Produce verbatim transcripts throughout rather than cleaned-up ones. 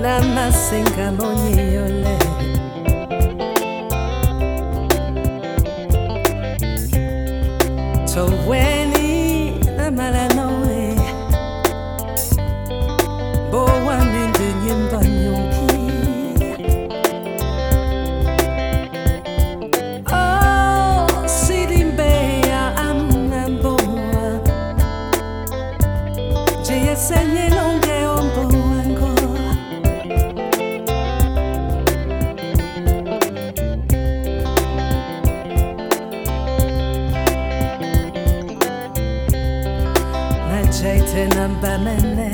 na masenga monyole Toweni na malanoe Boa minde nyimba nyonki Oh, sirimbeya amna boa Jeye senye longe ombo wango Jaite namba mene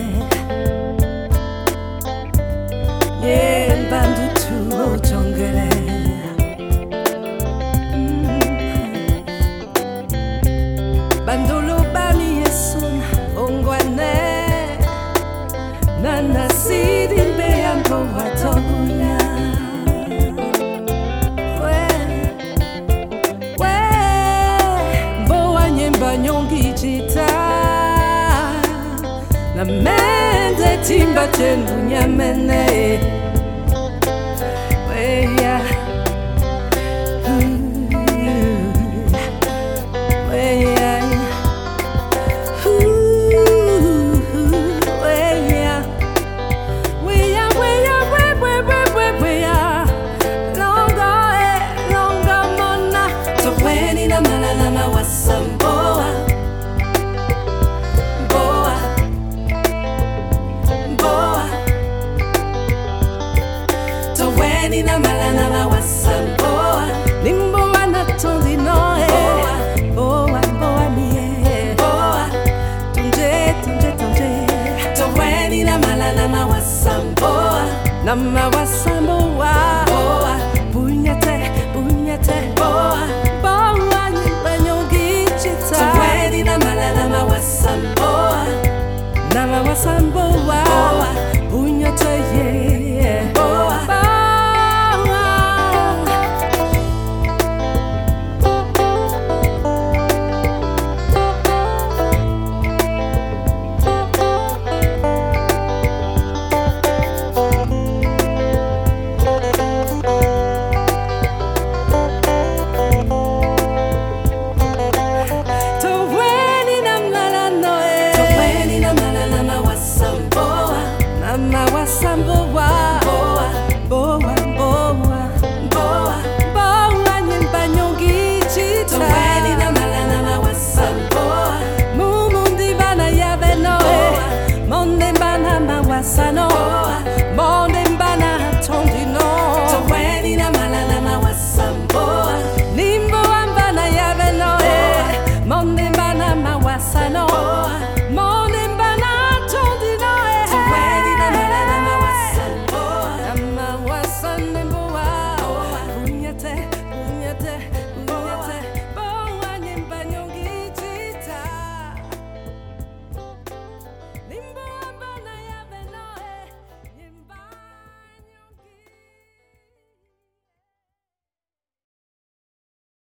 Ye bandu tu jongere Bandulu bani yesun ongwane Nana sidimbe ambo watobunya We We Boa nyemba nyongi jita Na mende timba tendu nyamene Weya Weya Weya Weya Weya Weya Weya Longa e Longa mona Toweni na malalama wasamboa Nina malana ma wasamboa Nimboa na tondi noe Boa, boa nie Boa, tunje, tunje, tunje Toweni na malana ma wasamboa Na ma wasamboa